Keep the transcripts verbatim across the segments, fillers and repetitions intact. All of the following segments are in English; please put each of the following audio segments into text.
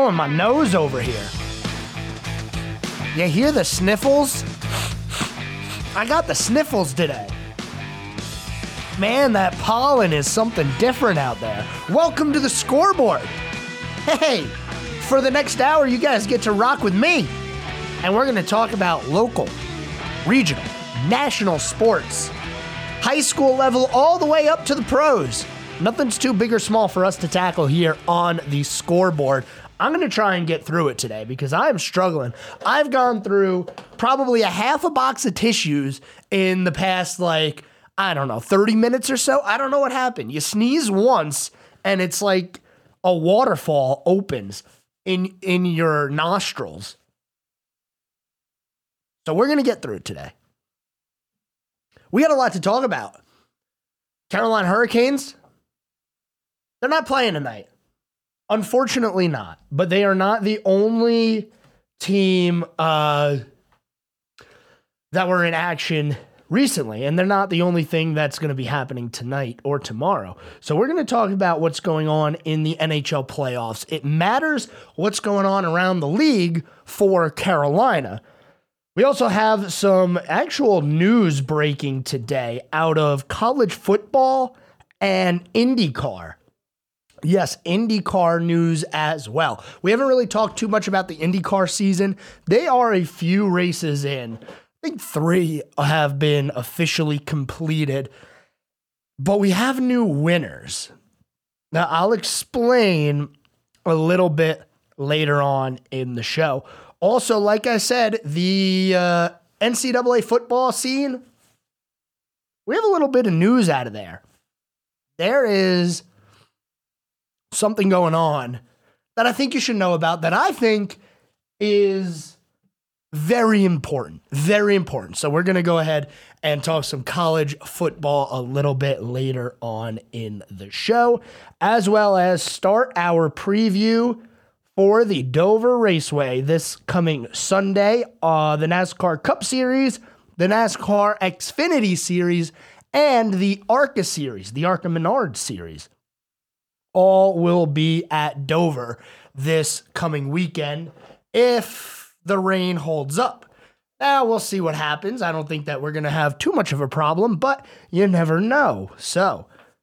blowing my nose over here. You hear the sniffles? I got the sniffles today. Man, that pollen is something different out there. Welcome to the scoreboard. Hey, for the next hour, you guys get to rock with me. And we're going to talk about local, regional, national sports, high school level, all the way up to the pros. Nothing's too big or small for us to tackle here on the scoreboard. I'm going to try and get through it today because I'm struggling. I've gone through probably a half a box of tissues in the past, like, I don't know, thirty minutes or so. I don't know what happened. You sneeze once and it's like a waterfall opens in, in your nostrils. So we're going to get through it today. We got a lot to talk about. Carolina Hurricanes, they're not playing tonight. Unfortunately not. But they are not the only team uh, that were in action recently. And they're not the only thing that's going to be happening tonight or tomorrow. So we're going to talk about what's going on in the N H L playoffs. It matters what's going on around the league for Carolina. We also have some actual news breaking today out of college football and IndyCar. Yes, IndyCar news as well. We haven't really talked too much about the IndyCar season. They are a few races in. I think three have been officially completed. But we have new winners. Now, I'll explain a little bit later on in the show. Also, like I said, the uh, N C double A football scene, we have a little bit of news out of there. There is something going on that I think you should know about that I think is very important, very important. So we're going to go ahead and talk some college football a little bit later on in the show, as well as start our preview for the Dover Raceway this coming Sunday, uh, the NASCAR Cup Series, the NASCAR Xfinity Series, and the ARCA Series, the ARCA Menard Series. All will be at Dover this coming weekend if the rain holds up. Now, we'll see what happens. I don't think that we're going to have too much of a problem, but you never know. So,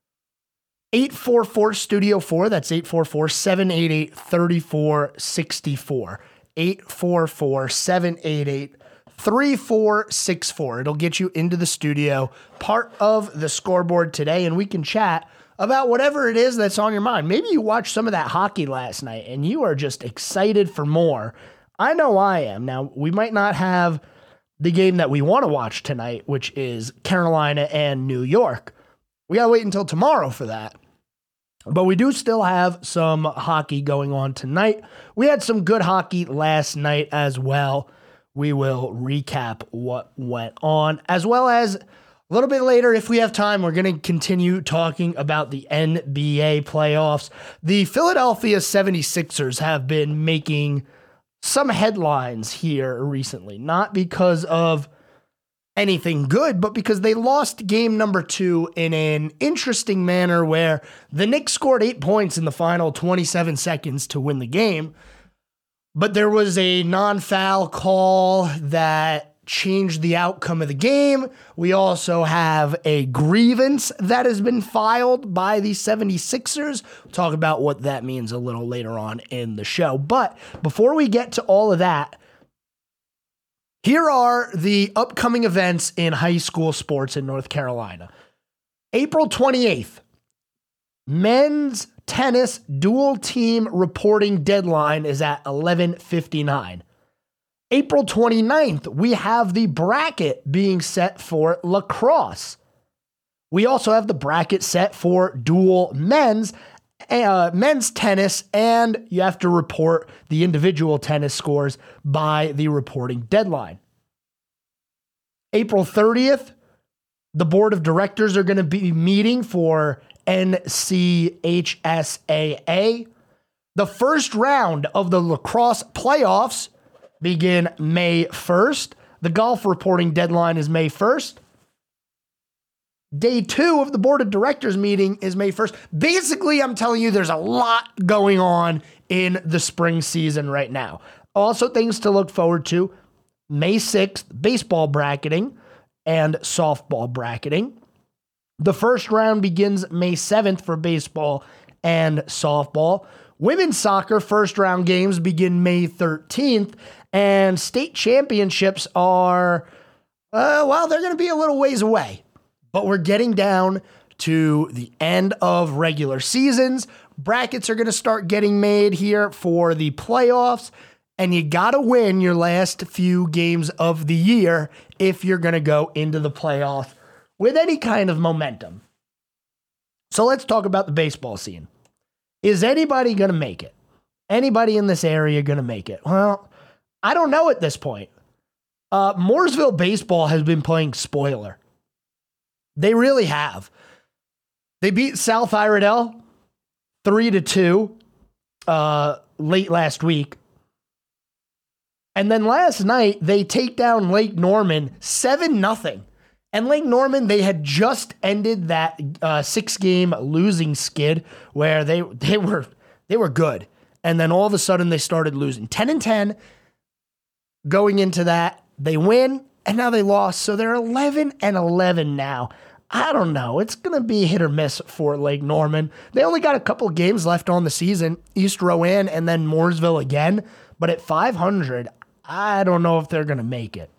eight four four Studio four, that's eight four four, seven eight eight, three four six four. eight four four, seven eight eight, three four six four. It'll get you into the studio, part of the scoreboard today, and we can chat about whatever it is that's on your mind. Maybe you watched some of that hockey last night and you are just excited for more. I know I am. Now, we might not have the game that we want to watch tonight, which is Carolina and New York. We got to wait until tomorrow for that. But we do still have some hockey going on tonight. We had some good hockey last night as well. We will recap what went on, as well as a little bit later, if we have time, we're going to continue talking about the N B A playoffs. The Philadelphia seventy-sixers have been making some headlines here recently, not because of anything good, but because they lost game number two in an interesting manner where the Knicks scored eight points in the final twenty-seven seconds to win the game. But there was a non-foul call that changed the outcome of the game. We also have a grievance that has been filed by the seventy-sixers. We'll talk about what that means a little later on in the show. But before we get to all of that, here are the upcoming events in high school sports in North Carolina. April twenty-eighth, men's tennis dual team reporting deadline is at eleven fifty-nine. April twenty-ninth, we have the bracket being set for lacrosse. We also have the bracket set for dual men's, uh, men's tennis, and you have to report the individual tennis scores by the reporting deadline. April thirtieth, the board of directors are going to be meeting for N C H S A A. The first round of the lacrosse playoffs begin May first. The golf reporting deadline is May first. Day two of the board of directors meeting is May first. Basically, I'm telling you, there's a lot going on in the spring season right now. Also, things to look forward to. May sixth, baseball bracketing and softball bracketing. The first round begins May seventh for baseball and softball. Women's soccer first round games begin May thirteenth, and state championships are, uh, well, they're going to be a little ways away. But we're getting down to the end of regular seasons. Brackets are going to start getting made here for the playoffs, and you got to win your last few games of the year if you're going to go into the playoffs with any kind of momentum. So let's talk about the baseball scene. Is anybody going to make it? Anybody in this area going to make it? Well, I don't know at this point. Uh, Mooresville baseball has been playing spoiler. They really have. They beat South Iredell three to two uh, late last week. And then last night, they take down Lake Norman seven nothing. And Lake Norman, they had just ended that uh, six-game losing skid where they they were they were good. And then all of a sudden, they started losing. ten and ten going into that. They win, and now they lost. So they're eleven and eleven now. I don't know. It's going to be hit or miss for Lake Norman. They only got a couple games left on the season. East Rowan and then Mooresville again. But at five hundred, I don't know if they're going to make it.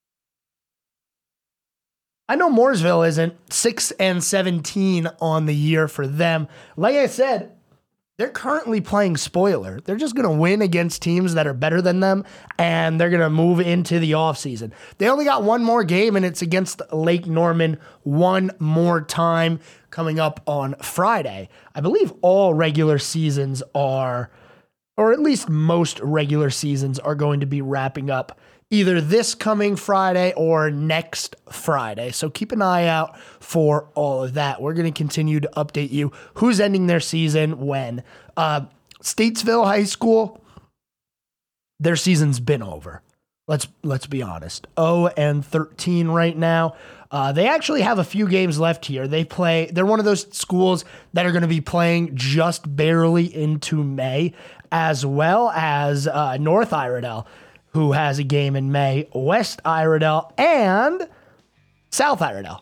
I know Mooresville isn't six and seventeen on the year for them. Like I said, they're currently playing spoiler. They're just going to win against teams that are better than them, and they're going to move into the offseason. They only got one more game, and it's against Lake Norman one more time coming up on Friday. I believe all regular seasons are, or at least most regular seasons are going to be wrapping up either this coming Friday or next Friday. So keep an eye out for all of that. We're going to continue to update you who's ending their season when. Uh, Statesville High School, their season's been over. Let's let's be honest. oh and thirteen right now. Uh, they actually have a few games left here. They play. They're one of those schools that are going to be playing just barely into May, as well as uh, North Iredell, who has a game in May, West Iredell, and South Iredell.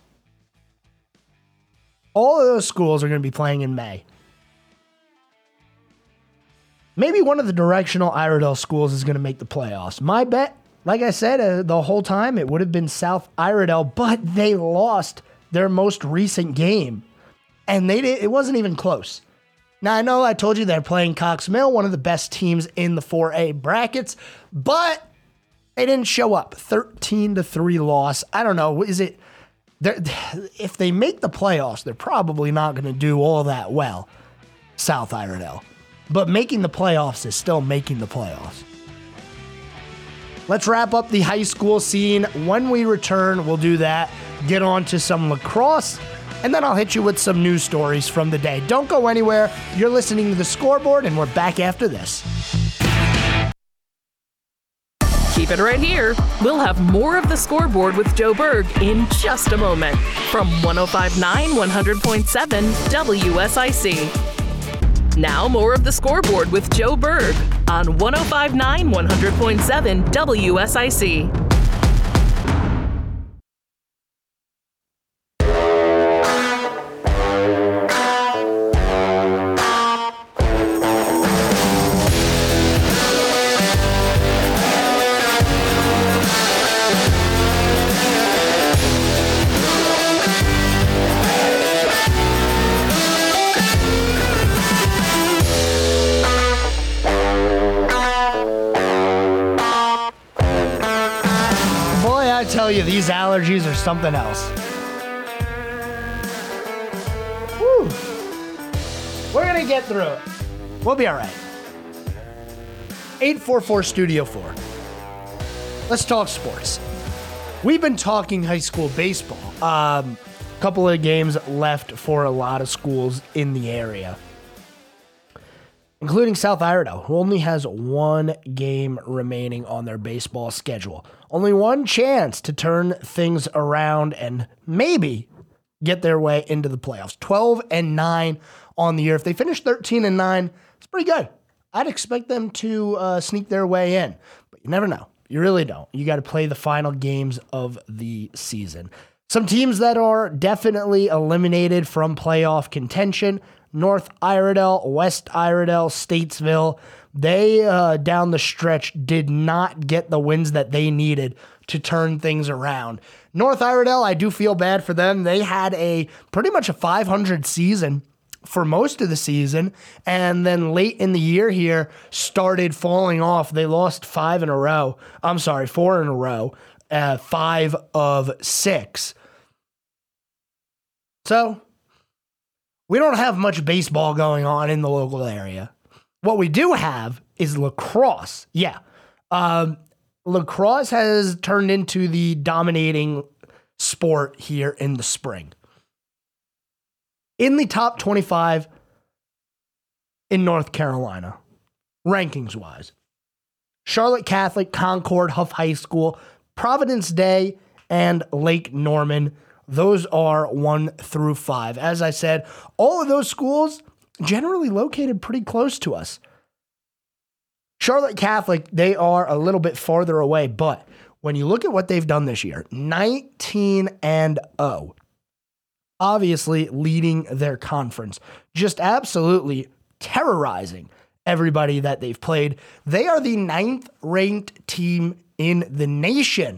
All of those schools are going to be playing in May. Maybe one of the directional Iredell schools is going to make the playoffs. My bet, like I said, uh, the whole time, it would have been South Iredell, but they lost their most recent game, and they did, it wasn't even close. Now, I know I told you they're playing Cox Mill, one of the best teams in the four A brackets, but they didn't show up. thirteen to three loss. I don't know. Is it, if they make the playoffs, they're probably not going to do all that well, South Iredell. But making the playoffs is still making the playoffs. Let's wrap up the high school scene. When we return, we'll do that. Get on to some lacrosse. And then I'll hit you with some news stories from the day. Don't go anywhere. You're listening to The Scoreboard, and we're back after this. Keep it right here. We'll have more of The Scoreboard with Joe Berg in just a moment from one oh five point nine, one hundred point seven W S I C. Now more of The Scoreboard with Joe Berg on one oh five point nine, one hundred point seven W S I C. Tell you, these allergies are something else. Woo. We're gonna get through it. We'll be all right. eight four four Studio four. Let's talk sports. We've been talking high school baseball. Um, a couple of games left for a lot of schools in the area, including South Iredell, who only has one game remaining on their baseball schedule. Only one chance to turn things around and maybe get their way into the playoffs. twelve and nine on the year. If they finish thirteen and nine, it's pretty good. I'd expect them to uh, sneak their way in, but you never know. You really don't. You got to play the final games of the season. Some teams that are definitely eliminated from playoff contention: North Iredell, West Iredell, Statesville. They, uh, down the stretch, did not get the wins that they needed to turn things around. North Iredell, I do feel bad for them. They had a pretty much a five hundred season for most of the season, and then late in the year here started falling off. They lost five in a row. I'm sorry, four in a row, uh, five of six. So we don't have much baseball going on in the local area. What we do have is lacrosse. Yeah. Um, lacrosse has turned into the dominating sport here in the spring. In the top twenty-five in North Carolina, rankings-wise, Charlotte Catholic, Concord, Huff High School, Providence Day, and Lake Norman. Those are one through five. As I said, all of those schools generally located pretty close to us. Charlotte Catholic, they are a little bit farther away, but when you look at what they've done this year, nineteen and oh, obviously leading their conference, just absolutely terrorizing everybody that they've played. They are the ninth ranked team in the nation.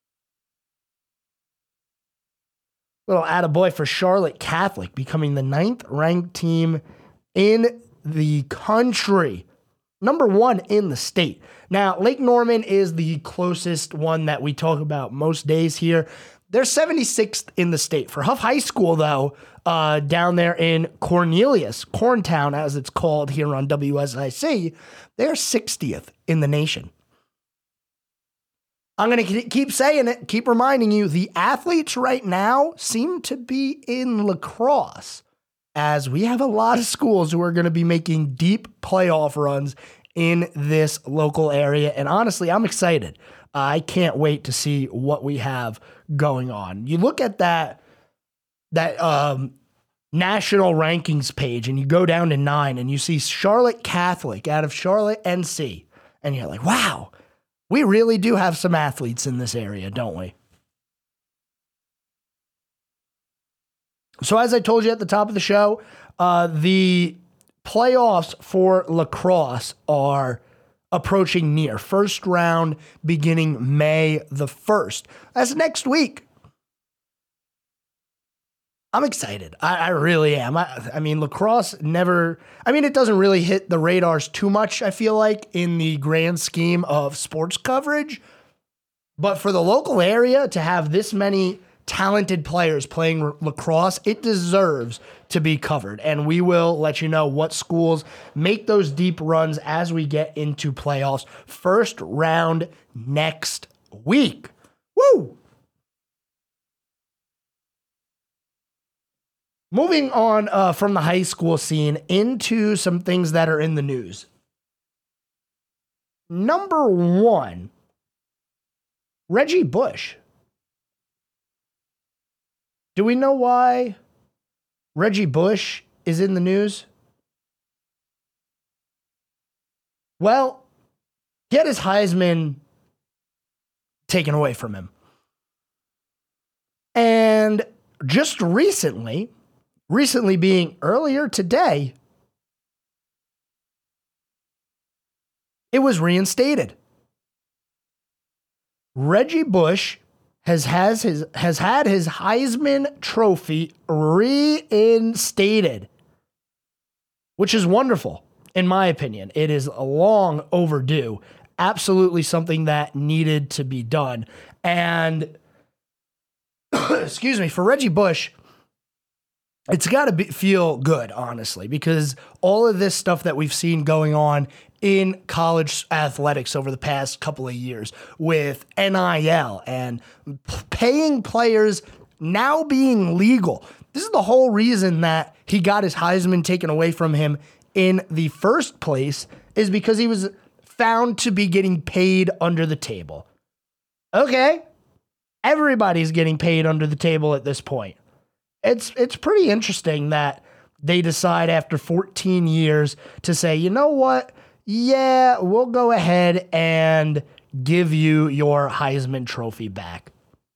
Little attaboy for Charlotte Catholic, becoming the ninth ranked team in the country. Number one in the state. Now, Lake Norman is the closest one that we talk about most days here. They're seventy-sixth in the state. For Huff High School, though, uh, down there in Cornelius, Corntown, as it's called here on W S I C, they're sixtieth in the nation. I'm going to keep saying it, keep reminding you, the athletes right now seem to be in lacrosse, as we have a lot of schools who are going to be making deep playoff runs in this local area. And honestly, I'm excited. I can't wait to see what we have going on. You look at that, that um, national rankings page, and you go down to nine, and you see Charlotte Catholic out of Charlotte, N C, and you're like, wow, we really do have some athletes in this area, don't we? So as I told you at the top of the show, uh, the playoffs for lacrosse are approaching near. First round beginning May the first. That's next week. I'm excited. I, I really am. I, I mean, lacrosse never, I mean, it doesn't really hit the radars too much, I feel like, in the grand scheme of sports coverage. But for the local area to have this many talented players playing r- lacrosse, it deserves to be covered. And we will let you know what schools make those deep runs as we get into playoffs. First round next week. Woo! Moving on uh, from the high school scene into some things that are in the news. Number one, Reggie Bush. Do we know why Reggie Bush is in the news? Well, he had his Heisman taken away from him. And just recently, recently being earlier today, it was reinstated. Reggie Bush has has his has had his Heisman Trophy reinstated, which is wonderful, in my opinion. It is long overdue. Absolutely something that needed to be done. And excuse me, for Reggie Bush, it's got to be feel good, honestly, because all of this stuff that we've seen going on in college athletics over the past couple of years with N I L and paying players now being legal. This is the whole reason that he got his Heisman taken away from him in the first place, is because he was found to be getting paid under the table. Okay, everybody's getting paid under the table at this point. It's it's pretty interesting that they decide after fourteen years to say, you know what? yeah, we'll go ahead and give you your Heisman Trophy back.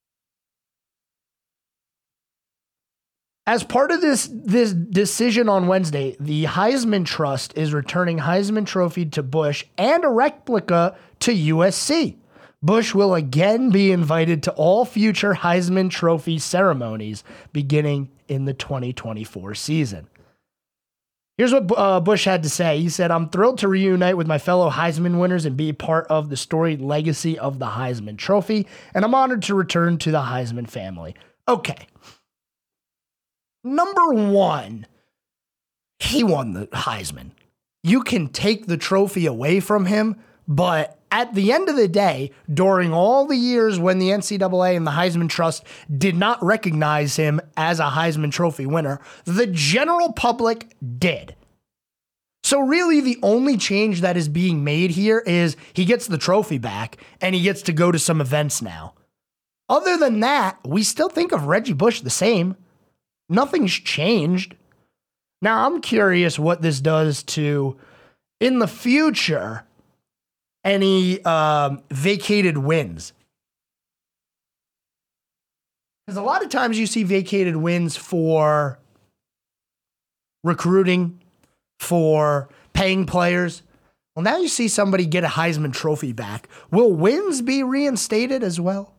As part of this, this decision on Wednesday, the Heisman Trust is returning Heisman Trophy to Bush and a replica to U S C. Bush will again be invited to all future Heisman Trophy ceremonies beginning in the twenty twenty-four season. Here's what uh, Bush had to say. He said, "I'm thrilled to reunite with my fellow Heisman winners and be part of the storied legacy of the Heisman Trophy, and I'm honored to return to the Heisman family." Okay. Number one, he won the Heisman. You can take the trophy away from him, but at the end of the day, during all the years when the N C double A and the Heisman Trust did not recognize him as a Heisman Trophy winner, the general public did. So really the only change that is being made here is he gets the trophy back and he gets to go to some events now. Other than that, we still think of Reggie Bush the same. Nothing's changed. Now, I'm curious what this does to, in the future, any um, vacated wins. Because a lot of times you see vacated wins for recruiting, for paying players. Well, now you see somebody get a Heisman Trophy back. Will wins be reinstated as well?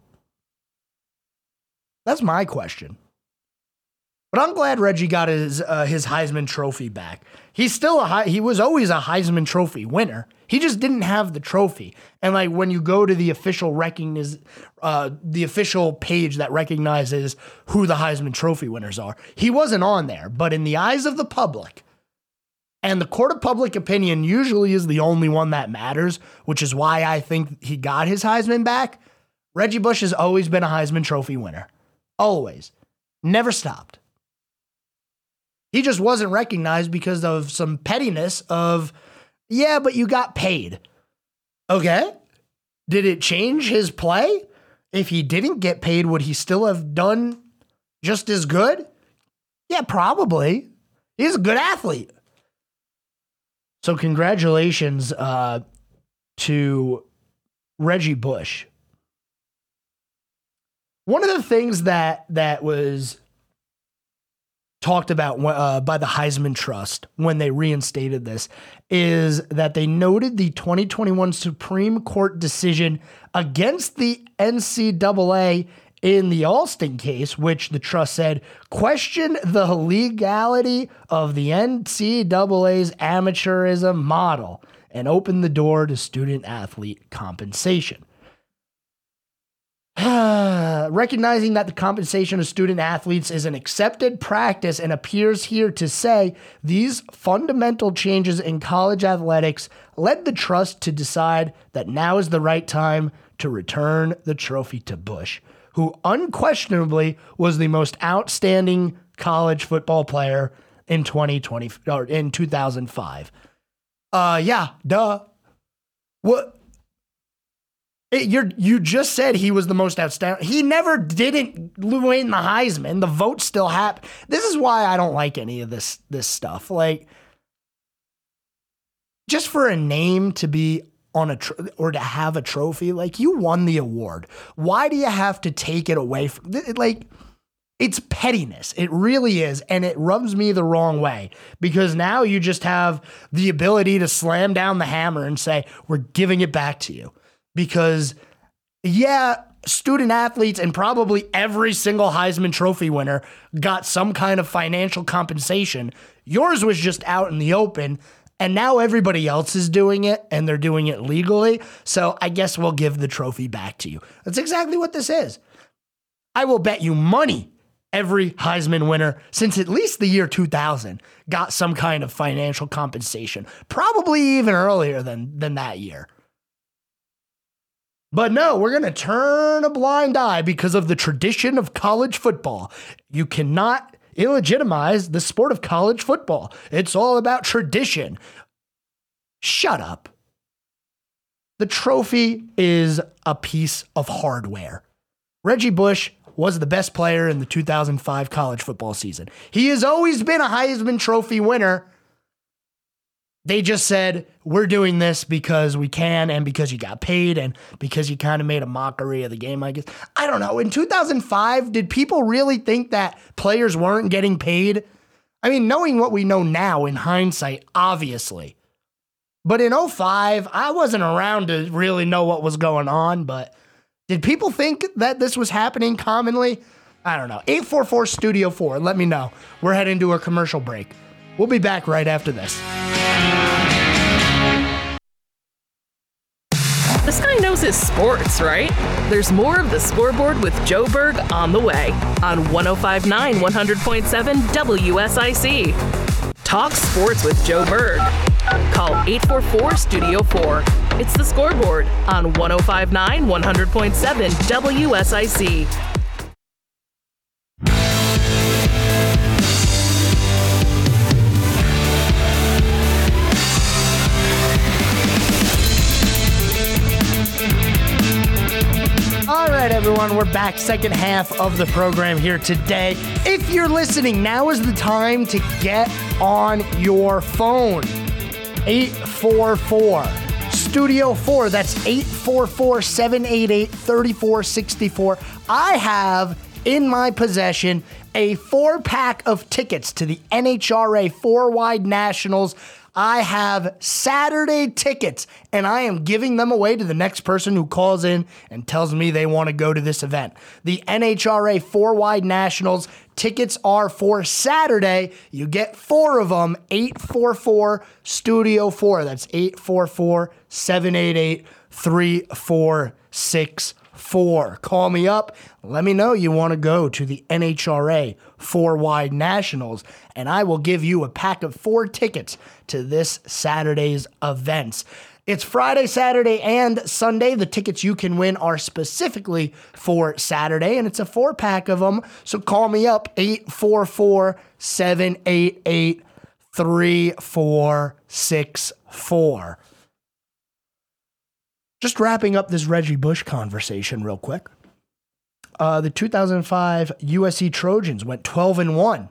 That's my question. But I'm glad Reggie got his uh, his Heisman Trophy back. He's still a high, he was always a Heisman Trophy winner. He just didn't have the trophy. And like when you go to the official recognize, uh, the official page that recognizes who the Heisman Trophy winners are, he wasn't on there. But in the eyes of the public, and the court of public opinion usually is the only one that matters, which is why I think he got his Heisman back. Reggie Bush has always been a Heisman Trophy winner. Always. Never stopped. He just wasn't recognized because of some pettiness of, yeah, but you got paid. Okay. Did it change his play? If he didn't get paid, would he still have done just as good? Yeah, probably. He's a good athlete. So congratulations uh, to Reggie Bush. One of the things that that was talked about uh, by the Heisman Trust when they reinstated this is that they noted the twenty twenty-one Supreme Court decision against the N C double A in the Alston case, which the trust said questioned the legality of the N C double A's amateurism model and opened the door to student athlete compensation. Recognizing that the compensation of student athletes is an accepted practice and appears here to say these fundamental changes in college athletics led the trust to decide that now is the right time to return the trophy to Bush, who unquestionably was the most outstanding college football player in twenty twenty or in two thousand five. Uh, yeah, duh. What? It, you're, you just said he was the most outstanding. He never didn't win the Heisman. The vote still happened. This is why I don't like any of this this stuff. Like, just for a name to be on a tr- or to have a trophy, like you won the award. Why do you have to take it away from? Like, it's pettiness. It really is, and it rubs me the wrong way because now you just have the ability to slam down the hammer and say we're giving it back to you. Because, yeah, student athletes and probably every single Heisman Trophy winner got some kind of financial compensation. Yours was just out in the open, and now everybody else is doing it, and they're doing it legally. So I guess we'll give the trophy back to you. That's exactly what this is. I will bet you money every Heisman winner since at least the year two thousand got some kind of financial compensation, probably even earlier than, than that year. But no, we're going to turn a blind eye because of the tradition of college football. You cannot illegitimize the sport of college football. It's all about tradition. Shut up. The trophy is a piece of hardware. Reggie Bush was the best player in the two thousand five college football season. He has always been a Heisman Trophy winner. They just said, we're doing this because we can and because you got paid and because you kind of made a mockery of the game, I guess. I don't know. In two thousand five, did people really think that players weren't getting paid? I mean, knowing what we know now in hindsight, obviously. But in oh five, I wasn't around to really know what was going on, but did people think that this was happening commonly? I don't know. eight four four Studio four, let me know. We're heading to a commercial break. We'll be back right after this. This guy knows his sports, right? There's more of the Scoreboard with Joe Berg on the way on one oh five point nine, one hundred point seven W S I C. Talk sports with Joe Berg. Call eight four four Studio four. It's the Scoreboard on one oh five point nine, one hundred point seven W S I C. All right, everyone, we're back. Second half of the program here today. If you're listening, now is the time to get on your phone. eight four four Studio four. That's eight four four, seven eight eight, three four six four. I have in my possession a four-pack of tickets to the N H R A Four-Wide Nationals. I have Saturday tickets, and I am giving them away to the next person who calls in and tells me they want to go to this event. The N H R A Four-Wide Nationals tickets are for Saturday. You get four of them, eight four four Studio four. That's eight four four, seven eight eight, three four six four. Call me up. Let me know you want to go to the N H R A Four-Wide Nationals, and I will give you a pack of four tickets to this Saturday's events. It's Friday, Saturday, and Sunday. The tickets you can win are specifically for Saturday, and it's a four-pack of them. So call me up, eight four four, seven eight eight, three four six four. Just wrapping up this Reggie Bush conversation real quick. Uh, the two thousand five U S C Trojans went twelve and one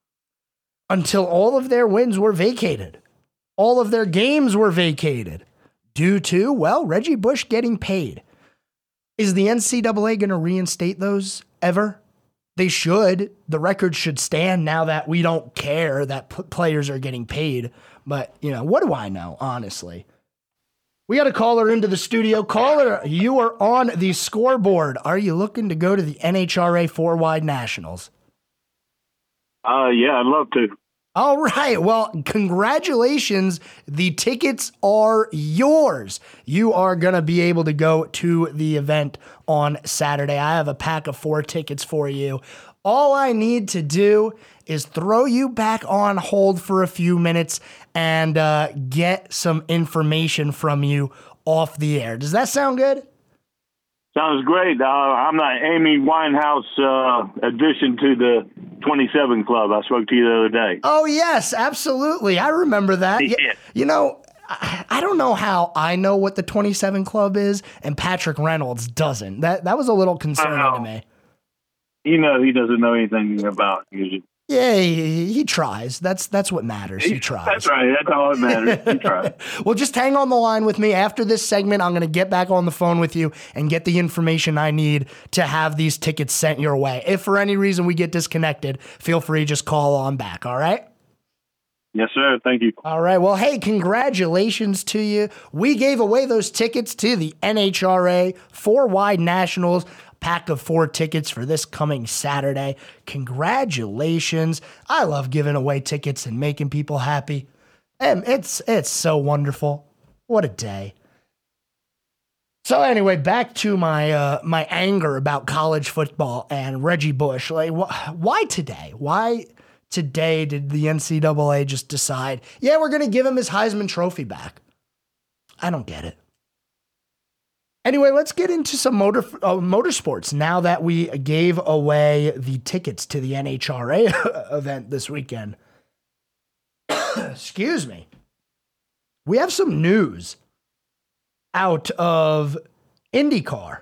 until all of their wins were vacated. All of their games were vacated due to, well, Reggie Bush getting paid. Is the N C double A going to reinstate those ever? They should. The record should stand now that we don't care that p- players are getting paid. But, you know, what do I know, honestly? We got a caller into the studio. Caller, you are on the Scoreboard. Are you looking to go to the N H R A Four-Wide Nationals? Uh, yeah, I'd love to. All right. Well, congratulations. The tickets are yours. You are going to be able to go to the event on Saturday. I have a pack of four tickets for you. All I need to do is throw you back on hold for a few minutes and uh, get some information from you off the air. Does that sound good? Sounds great. Uh, I'm the Amy Winehouse uh, addition to the twenty-seven Club. I spoke to you the other day. Oh, yes, absolutely. I remember that. Yeah. You, you know, I, I don't know how I know what the twenty-seven Club is and Patrick Reynolds doesn't. That, that was a little concerning to me. You know, he doesn't know anything about music. Yeah, he, he tries. That's that's what matters. He tries. That's right. That's all that matters. He tries. Well, just hang on the line with me. After this segment, I'm going to get back on the phone with you and get the information I need to have these tickets sent your way. If for any reason we get disconnected, feel free to just call on back, all right? Yes, sir. Thank you. All right. Well, hey, congratulations to you. We gave away those tickets to the N H R A Four-Wide Nationals. Pack of four tickets for this coming Saturday. Congratulations. I love giving away tickets and making people happy. And it's it's so wonderful. What a day. So anyway, back to my uh, my anger about college football and Reggie Bush. Like, wh- why today? Why today did the N C double A just decide, yeah, we're going to give him his Heisman Trophy back? I don't get it. Anyway, let's get into some motor uh, motorsports now that we gave away the tickets to the N H R A event this weekend. Excuse me. We have some news out of IndyCar.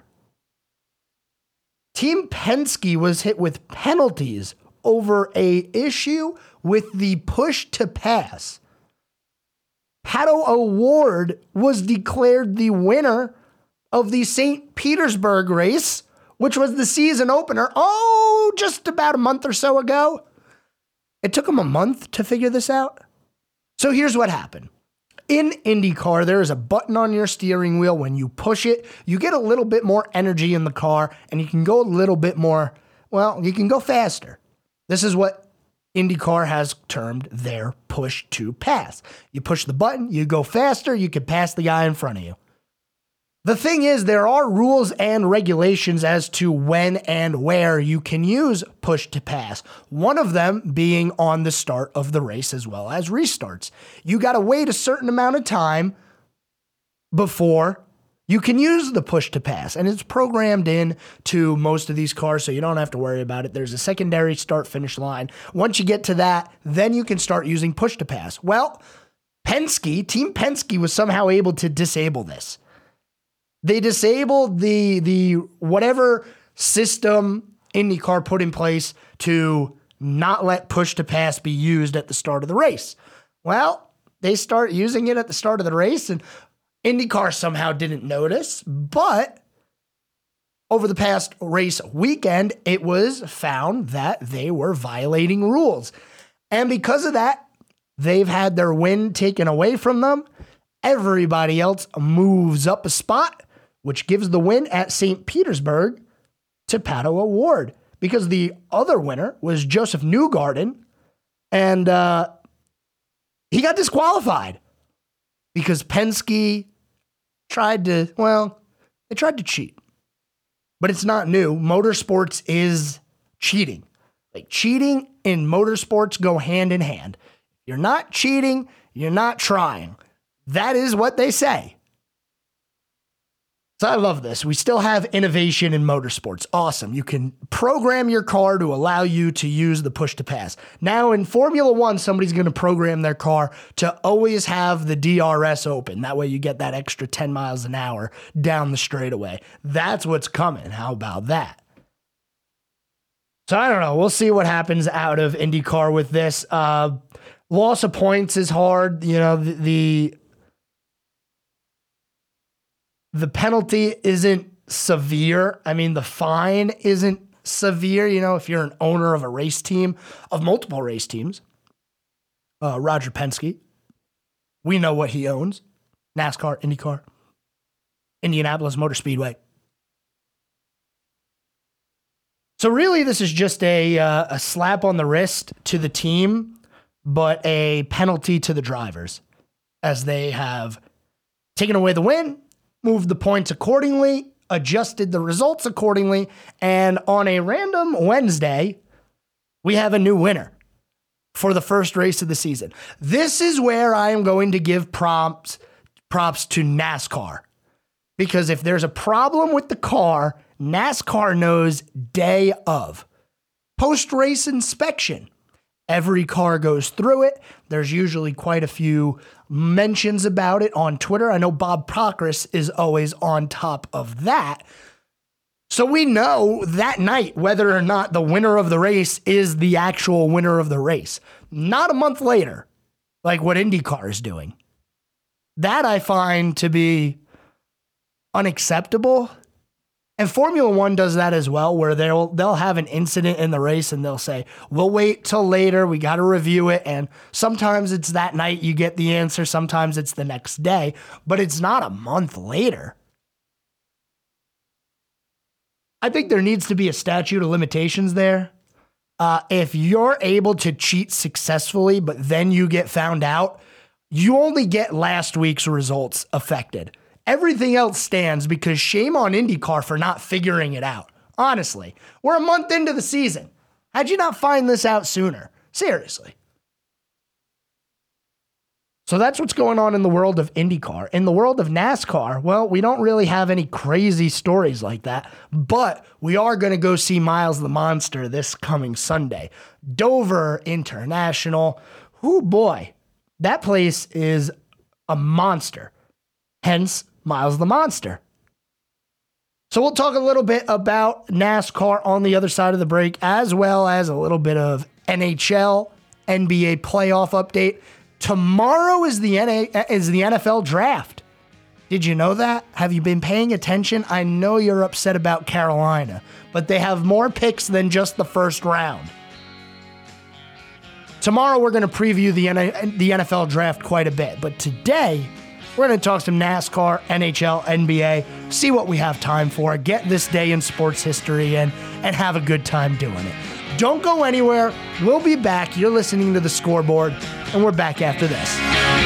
Team Penske was hit with penalties over a issue with the push to pass. Pato O'Ward was declared the winner of the Saint Petersburg race, which was the season opener, oh, just about a month or so ago. It took him a month to figure this out. So here's what happened. In IndyCar, there is a button on your steering wheel. When you push it, you get a little bit more energy in the car, and you can go a little bit more, well, you can go faster. This is what IndyCar has termed their push to pass. You push the button, you go faster, you can pass the guy in front of you. The thing is, there are rules and regulations as to when and where you can use push to pass. One of them being on the start of the race as well as restarts. You got to wait a certain amount of time before you can use the push to pass, and it's programmed in to most of these cars, so you don't have to worry about it. There's a secondary start-finish line. Once you get to that, then you can start using push to pass. Well, Penske, Team Penske was somehow able to disable this. They disabled the the whatever system IndyCar put in place to not let push to pass be used at the start of the race. Well, they start using it at the start of the race, and IndyCar somehow didn't notice, but over the past race weekend, it was found that they were violating rules. And because of that, they've had their win taken away from them. Everybody else moves up a spot, which gives the win at Saint Petersburg to Pato O'Ward, because the other winner was Joseph Newgarden, and uh, he got disqualified because Penske tried to, well, they tried to cheat. But it's not new. Motorsports is cheating. Like, cheating and motorsports go hand in hand. You're not cheating, you're not trying. That is what they say. So I love this. We still have innovation in motorsports. Awesome. You can program your car to allow you to use the push to pass. Now in Formula One, somebody's going to program their car to always have the D R S open. That way you get that extra ten miles an hour down the straightaway. That's what's coming. How about that? So I don't know. We'll see what happens out of IndyCar with this. Uh, loss of points is hard. You know, the, the The penalty isn't severe. I mean, the fine isn't severe. You know, if you're an owner of a race team, of multiple race teams, uh, Roger Penske, we know what he owns. NASCAR, IndyCar, Indianapolis Motor Speedway. So really, this is just a, uh, a slap on the wrist to the team, but a penalty to the drivers, as they have taken away the win, moved the points accordingly, adjusted the results accordingly, and on a random Wednesday, we have a new winner for the first race of the season. This is where I am going to give props, props to NASCAR, because if there's a problem with the car, NASCAR knows day of. Post-race inspection. Every car goes through it. There's usually quite a few mentions about it on Twitter. I know Bob Procris is always on top of that. So we know that night whether or not the winner of the race is the actual winner of the race. Not a month later, like what IndyCar is doing. That I find to be unacceptable. And Formula One does that as well, where they'll they'll have an incident in the race and they'll say, we'll wait till later, we got to review it. And sometimes it's that night you get the answer, sometimes it's the next day, but it's not a month later. I think there needs to be a statute of limitations there. Uh, if you're able to cheat successfully, but then you get found out, you only get last week's results affected. Everything else stands, because shame on IndyCar for not figuring it out. Honestly, we're a month into the season. How'd you not find this out sooner? Seriously. So that's what's going on in the world of IndyCar. In the world of NASCAR, well, we don't really have any crazy stories like that, but we are going to go see Miles the Monster this coming Sunday. Dover International. Oh boy, that place is a monster. Hence, Miles the Monster. So we'll talk a little bit about NASCAR on the other side of the break, as well as a little bit of N H L, N B A playoff update. Tomorrow is the N A is the N F L draft. Did you know that? Have you been paying attention? I know you're upset about Carolina, but they have more picks than just the first round. Tomorrow we're going to preview the the N F L draft quite a bit, but today we're going to talk some NASCAR, N H L, N B A, see what we have time for, get this day in sports history in, and have a good time doing it. Don't go anywhere. We'll be back. You're listening to The Scoreboard, and we're back after this.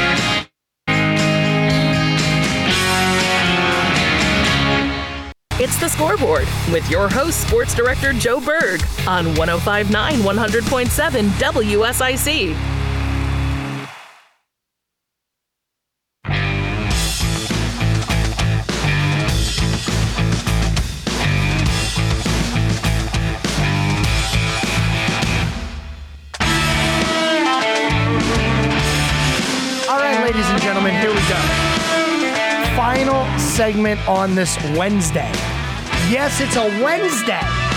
It's The Scoreboard with your host, Sports Director Joe Berg on one oh five point nine, one hundred point seven W S I C. Ladies and gentlemen, here we go. Final segment on this Wednesday. Yes, it's a Wednesday.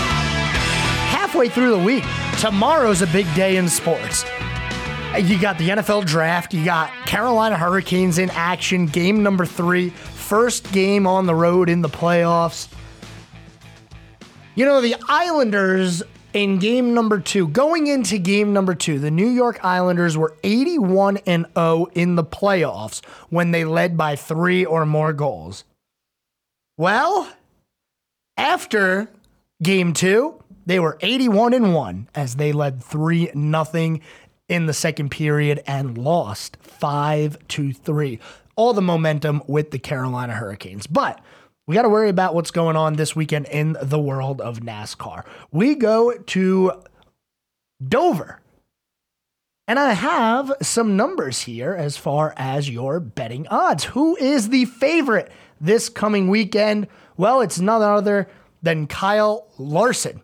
Halfway through the week. Tomorrow's a big day in sports. You got the N F L draft. You got Carolina Hurricanes in action. Game number three. First game on the road in the playoffs. You know, the Islanders in game number two, going into game number two, the New York Islanders were eighty-one and oh in the playoffs when they led by three or more goals. Well, after game two, they were eighty-one and one as they led three nothing in the second period and lost five to three. All the momentum with the Carolina Hurricanes. But we got to worry about what's going on this weekend in the world of NASCAR. We go to Dover. And I have some numbers here as far as your betting odds. Who is the favorite this coming weekend? Well, it's none other than Kyle Larson.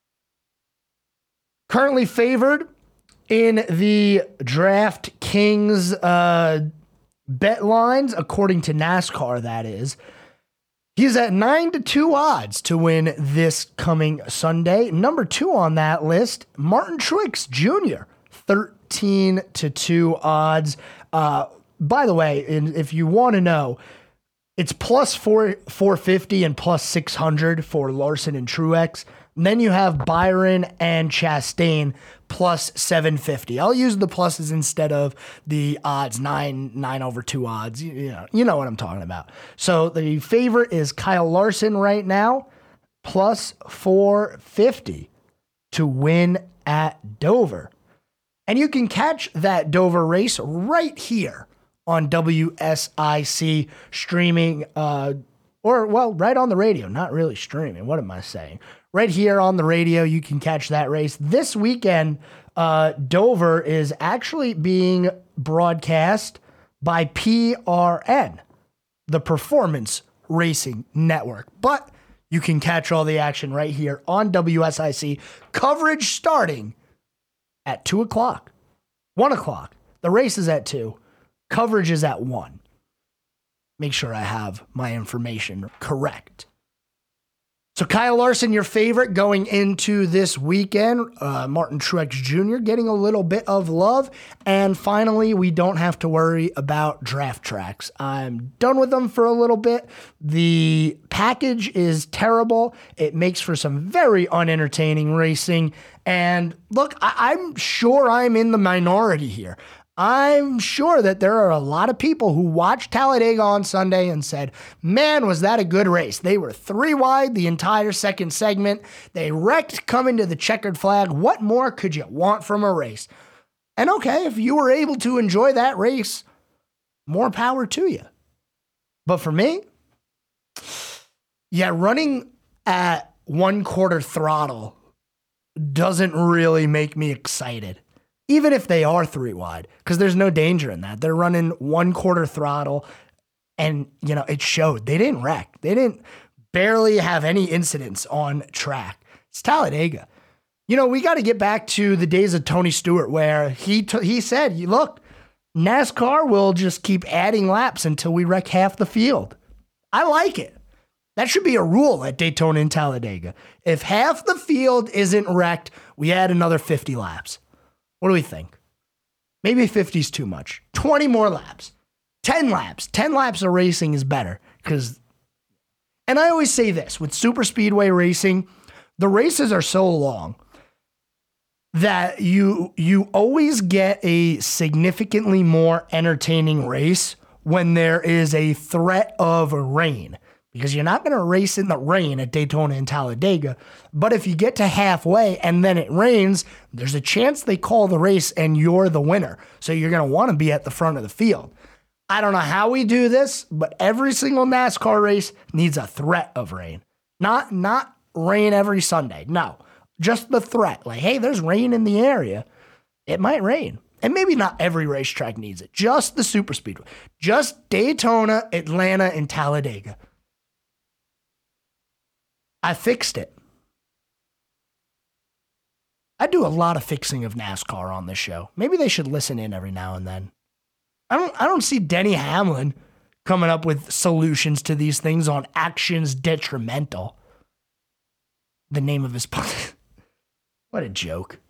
Currently favored in the DraftKings uh, bet lines, according to NASCAR, that is. He's at nine to two odds to win this coming Sunday. Number two on that list, Martin Truex Junior, thirteen to two odds. Uh, by the way, if you want to know, it's plus four, four fifty and plus six hundred for Larson and Truex. And then you have Byron and Chastain plus seven fifty. I'll use the pluses instead of the odds, nine, nine over two odds. You, you know, you know what I'm talking about. So the favorite is Kyle Larson right now, plus four fifty to win at Dover. And you can catch that Dover race right here on W S I C streaming, uh, or, well, right on the radio. Not really streaming. What am I saying? Right here on the radio, you can catch that race. This weekend, uh, Dover is actually being broadcast by P R N, the Performance Racing Network. But you can catch all the action right here on W S I C. Coverage starting at two o'clock, one o'clock. The race is at two. Coverage is at one. Make sure I have my information correct. So Kyle Larson, your favorite going into this weekend. Uh, Martin Truex Junior getting a little bit of love. And finally, we don't have to worry about draft tracks. I'm done with them for a little bit. The package is terrible. It makes for some very unentertaining racing. And look, I- I'm sure I'm in the minority here. I'm sure that there are a lot of people who watched Talladega on Sunday and said, man, was that a good race. They were three wide the entire second segment. They wrecked coming to the checkered flag. What more could you want from a race? And okay, if you were able to enjoy that race, more power to you. But for me, yeah, running at one quarter throttle doesn't really make me excited. Even if they are three wide, because there's no danger in that. They're running one quarter throttle, and, you know, it showed. They didn't wreck. They didn't barely have any incidents on track. It's Talladega. You know, we got to get back to the days of Tony Stewart where he t- he said, look, NASCAR will just keep adding laps until we wreck half the field. I like it. That should be a rule at Daytona and Talladega. If half the field isn't wrecked, we add another fifty laps. What do we think? Maybe fifty is too much. twenty more laps. ten laps. ten laps of racing is better because, and I always say this, with super speedway racing, the races are so long that you you always get a significantly more entertaining race when there is a threat of rain, because you're not going to race in the rain at Daytona and Talladega. But if you get to halfway and then it rains, there's a chance they call the race and you're the winner. So you're going to want to be at the front of the field. I don't know how we do this, but every single NASCAR race needs a threat of rain. Not, not rain every Sunday. No, just the threat. Like, hey, there's rain in the area. It might rain. And maybe not every racetrack needs it. Just the super speedway. Just Daytona, Atlanta, and Talladega. I fixed it. I do a lot of fixing of NASCAR on this show. Maybe they should listen in every now and then. I don't I don't see Denny Hamlin coming up with solutions to these things on Actions Detrimental. The name of his podcast. What a joke.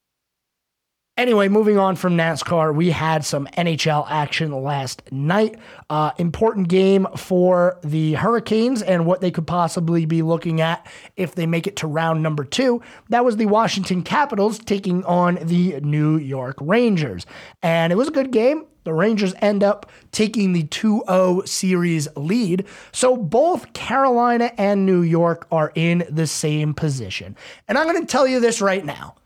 Anyway, moving on from NASCAR, we had some N H L action last night. Uh, important game for the Hurricanes and what they could possibly be looking at if they make it to round number two. That was the Washington Capitals taking on the New York Rangers. And it was a good game. The Rangers end up taking the two oh series lead. So both Carolina and New York are in the same position. And I'm going to tell you this right now.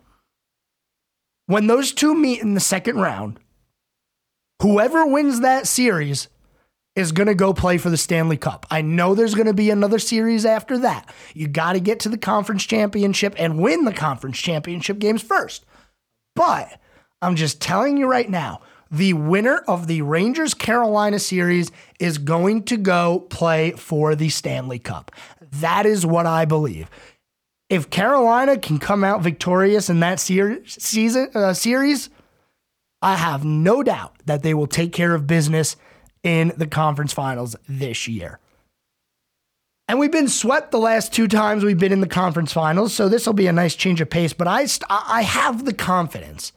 When those two meet in the second round, whoever wins that series is going to go play for the Stanley Cup. I know there's going to be another series after that. You got to get to the conference championship and win the conference championship games first. But I'm just telling you right now, the winner of the Rangers-Carolina series is going to go play for the Stanley Cup. That is what I believe. If Carolina can come out victorious in that ser- season uh, series, I have no doubt that they will take care of business in the conference finals this year. And we've been swept the last two times we've been in the conference finals, so this will be a nice change of pace. But I, st- I have the confidence.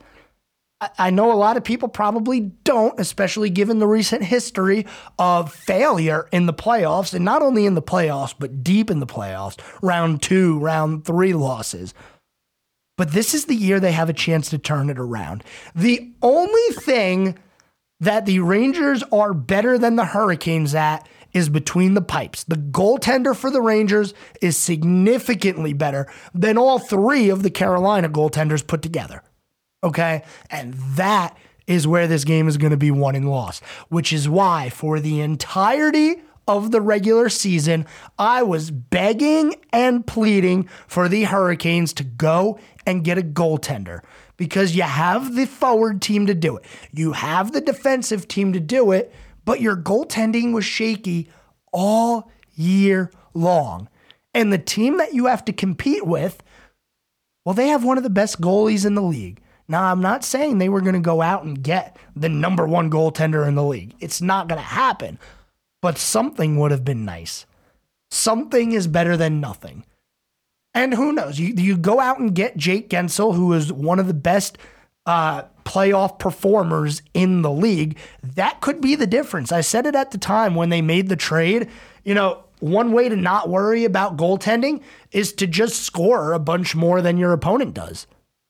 I know a lot of people probably don't, especially given the recent history of failure in the playoffs, and not only in the playoffs, but deep in the playoffs, round two, round three losses. But this is the year they have a chance to turn it around. The only thing that the Rangers are better than the Hurricanes at is between the pipes. The goaltender for the Rangers is significantly better than all three of the Carolina goaltenders put together. Okay, and that is where this game is going to be won and lost, which is why for the entirety of the regular season, I was begging and pleading for the Hurricanes to go and get a goaltender, because you have the forward team to do it. You have the defensive team to do it, but your goaltending was shaky all year long. And the team that you have to compete with, well, they have one of the best goalies in the league. Now, I'm not saying they were going to go out and get the number one goaltender in the league. It's not going to happen. But something would have been nice. Something is better than nothing. And who knows? You, you go out and get Jake Gensel, who is one of the best uh, playoff performers in the league. That could be the difference. I said it at the time when they made the trade. You know, one way to not worry about goaltending is to just score a bunch more than your opponent does.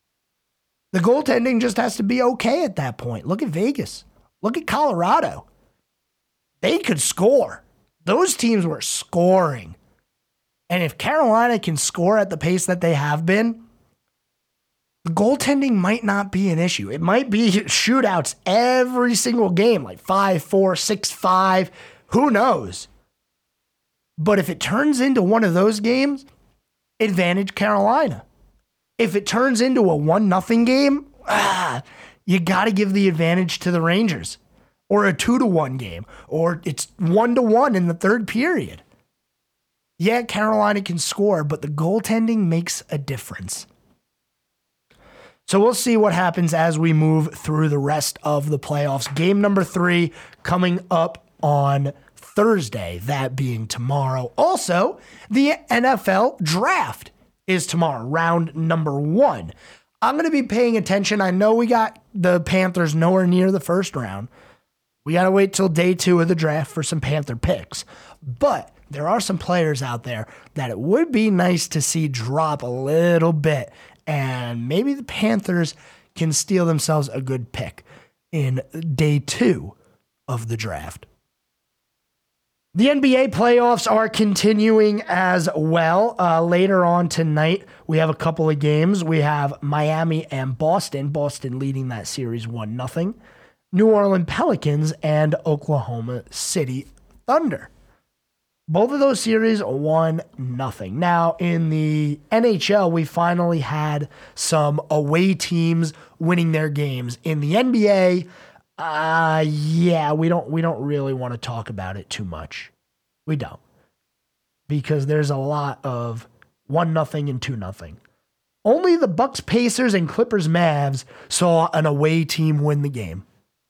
The goaltending just has to be okay at that point. Look at Vegas. Look at Colorado. They could score. Those teams were scoring. And if Carolina can score at the pace that they have been, the goaltending might not be an issue. It might be shootouts every single game, like five four, six five. Who knows? But if it turns into one of those games, advantage Carolina. If it turns into a one nothing game, ah, you got to give the advantage to the Rangers. Or a two to one game. Or it's one to one in the third period. Yeah, Carolina can score, but the goaltending makes a difference. So we'll see what happens as we move through the rest of the playoffs. Game number three coming up on Thursday, that being tomorrow. Also, the N F L draft is tomorrow, round number one. I'm going to be paying attention. I know we got the Panthers nowhere near the first round. We got to wait till day two of the draft for some Panther picks. But there are some players out there that it would be nice to see drop a little bit. And maybe the Panthers can steal themselves a good pick in day two of the draft. The N B A playoffs are continuing as well. Uh, later on tonight, we have a couple of games. We have Miami and Boston. Boston leading that series one nothing. New Orleans Pelicans and Oklahoma City Thunder. Both of those series one nothing. Now, in the N H L, we finally had some away teams winning their games. In the N B A, uh, yeah, we don't we don't really want to talk about it too much. We don't. Because there's a lot of one nothing and two nothing. Only the Bucks Pacers and Clippers Mavs saw an away team win the game.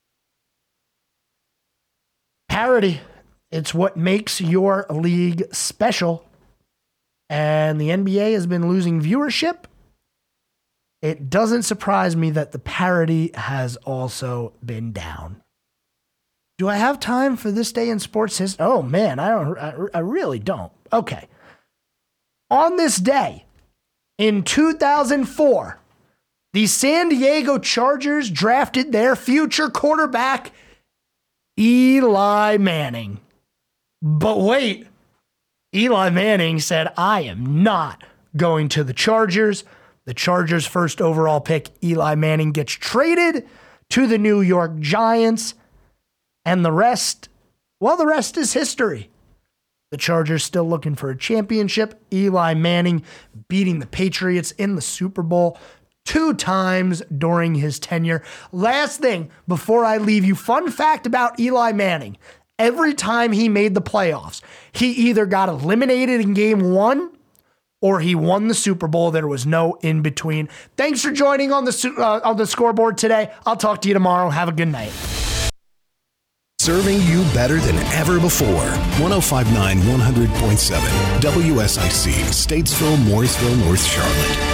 Parity. It's what makes your league special. And the N B A has been losing viewership. It doesn't surprise me that the parity has also been down. Do I have time for this day in sports history? Oh man, I don't. I, I really don't. Okay. On this day, in two thousand four, the San Diego Chargers drafted their future quarterback, Eli Manning. But wait, Eli Manning said, I am not going to the Chargers. The Chargers' first overall pick, Eli Manning, gets traded to the New York Giants. And the rest, well, the rest is history. The Chargers still looking for a championship. Eli Manning beating the Patriots in the Super Bowl two times during his tenure. Last thing before I leave you, fun fact about Eli Manning. Every time he made the playoffs, he either got eliminated in game one or he won the Super Bowl. There was no in between. Thanks for joining on the uh, on the scoreboard today. I'll talk to you tomorrow. Have a good night. Serving you better than ever before. one oh five point nine, one hundred point seven W S I C, Statesville, Morrisville, North Charlotte.